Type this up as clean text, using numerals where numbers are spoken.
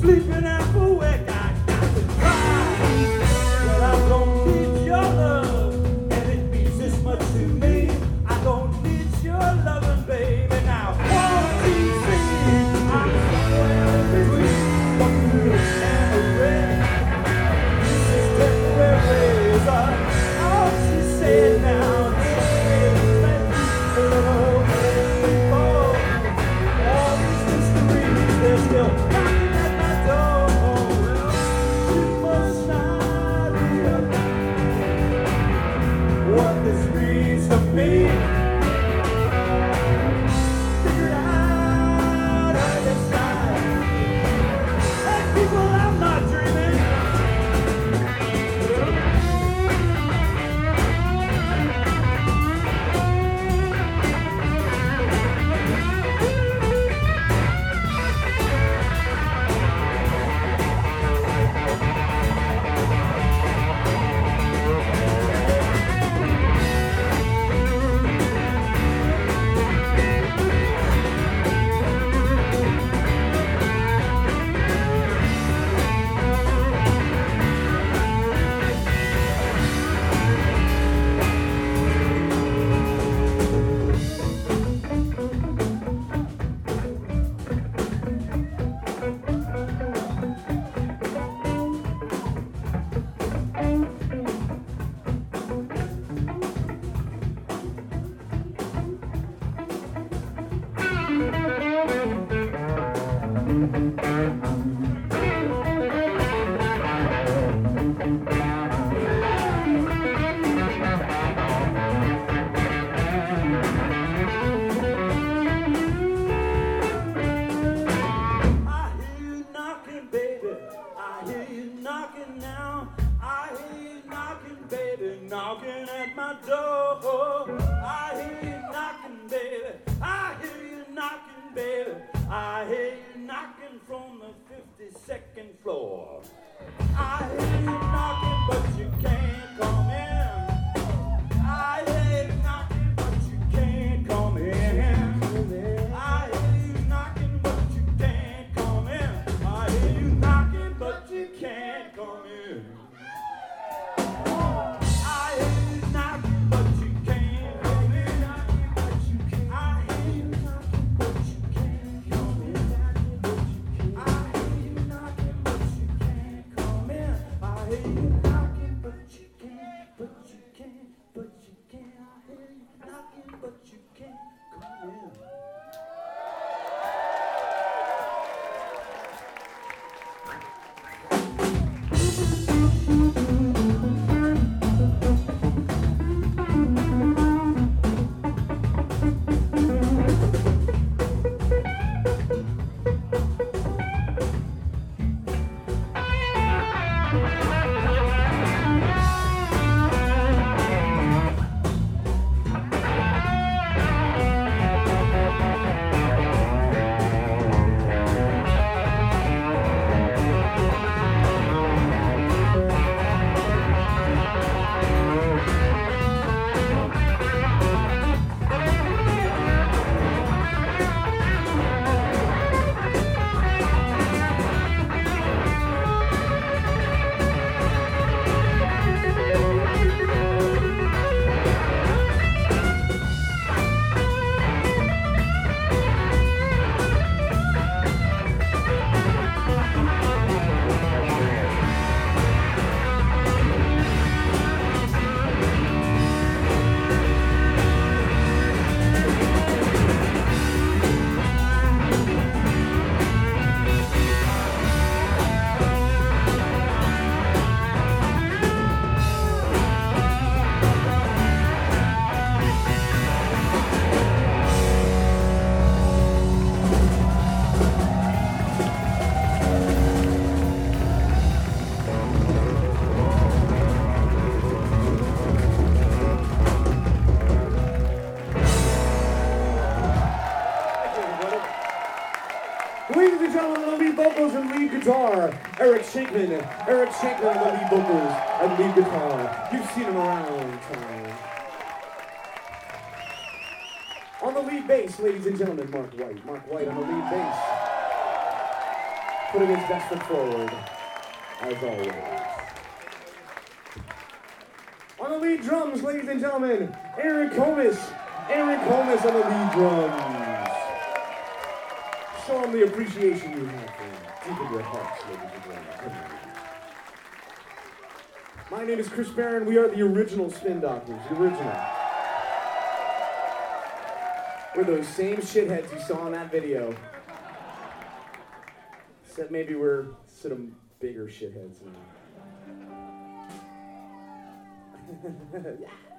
sleeping and awake. I got to cry. But I don't need your love, and it means this much to me. I don't need your loving, baby. Now, 1, 2, 3, I'm somewhere between the blue and the red. This is temporary, but all she said now. Still knocking at my door. Well, you must not realize what this means to me. Figure it out, I decide. Hey, people, I'm not dreaming. Knocking at my door. I hear you knocking, baby. I hear you knocking, baby. I hear you knocking from the 52nd floor. I hear you knocking, but you can't come in. I hear you knocking, but you can't come in. I hear you knocking, but you can't come in. I hear you knocking, but you can't come in. Ladies and gentlemen, the lead vocals and lead guitar, Eric Shankman. Eric Shankman on the lead vocals and lead guitar. You've seen him around town. On the lead bass, ladies and gentlemen, Mark White. Mark White on the lead bass. putting his best foot forward, as always. On the lead drums, ladies and gentlemen, Aaron Comas. Aaron Comas on the lead drums. Show him the appreciation you have for him. Deep in your hearts, ladies and gentlemen. My name is Chris Barron. We are the original Spin Doctors. The original. We're those same shitheads you saw in that video. Except maybe we're some bigger shitheads now. Yeah.